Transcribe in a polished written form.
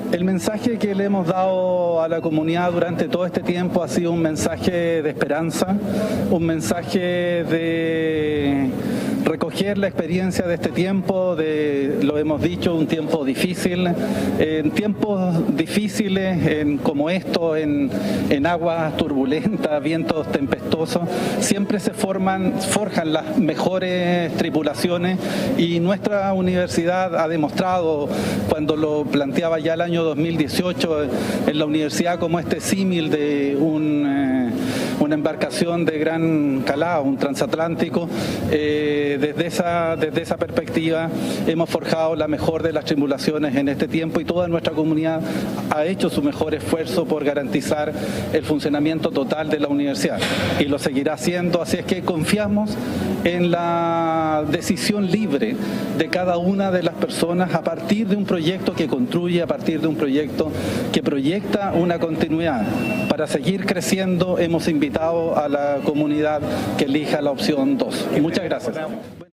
El mensaje que le hemos dado a la comunidad durante todo este tiempo ha sido un mensaje de esperanza, un mensaje de recoger la experiencia de este tiempo, lo hemos dicho, un tiempo difícil. En tiempos difíciles como estos, en aguas turbulentas, vientos tempestuosos, siempre se forjan las mejores tripulaciones, y nuestra universidad ha demostrado, cuando lo planteaba ya el año 2018 en la universidad, como este símil de una embarcación de gran calado, un transatlántico. Desde esa perspectiva hemos forjado la mejor de las tripulaciones en este tiempo, y toda nuestra comunidad ha hecho su mejor esfuerzo por garantizar el funcionamiento total de la universidad, y lo seguirá haciendo. Así es que confiamos en la decisión libre de cada una de las personas a partir de un proyecto que construye, a partir de un proyecto que proyecta una continuidad. Para seguir creciendo hemos invitado a la comunidad que elija la opción 2. Muchas gracias.